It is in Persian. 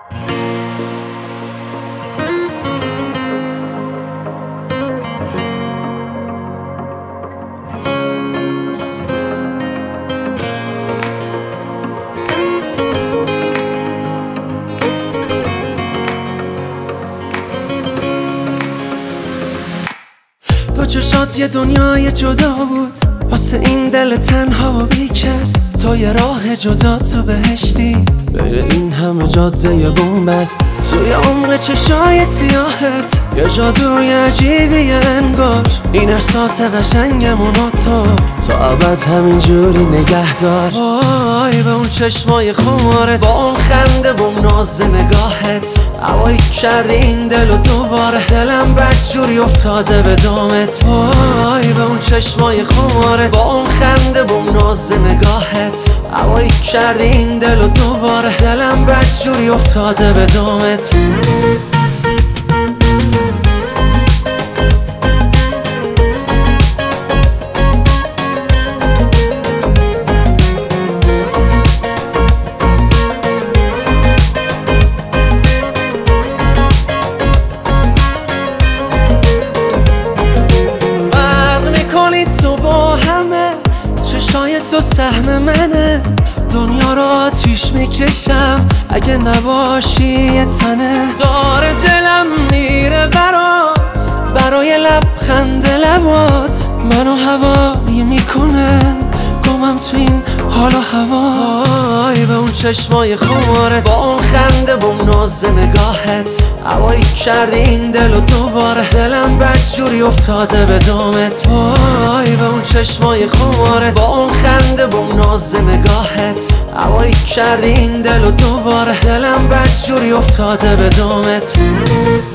تو چشات یه دنیای جدا بود واسه این دل تنها و بیکس. تو یه راه جدا تو بهشتی بین این همه جاده یه بومبست. توی عمق چشای سیاهت یه جادوی عجیبیه انگار. این احساس قشنگمون تو ابد همینجوری نگه دار. وای به اون چشمای خمارت، با اون خنده و اون ناز نگاهت، هوایی کردی این دلو دوباره. دلم بدجوری افتاده به دامت. وای به اون چشمای خمارت، با اون خنده و اون ناز نگاهت، هوایی کردی این دلو دوباره. دلم بدجوری افتاده به دامت. تو با همه چشای تو سهم منه. دنیا رو آتیش میکشم اگه نباشی یه تنه. داره دلم میره برای لبخند لبات. منو هوایی میکنه گمم تو این حال و هوا. وای به اون چشمای خمارت، با اون خنده و اون ناز نگاهت، هوایی کردی این دلو دوباره. دلم بدجوری افتاده به دامت. وای به اون چشمای خمارت، با اون خنده و اون ناز نگاهت، هوایی کردی این دلو دوباره. دلم بدجوری افتاده به دامت.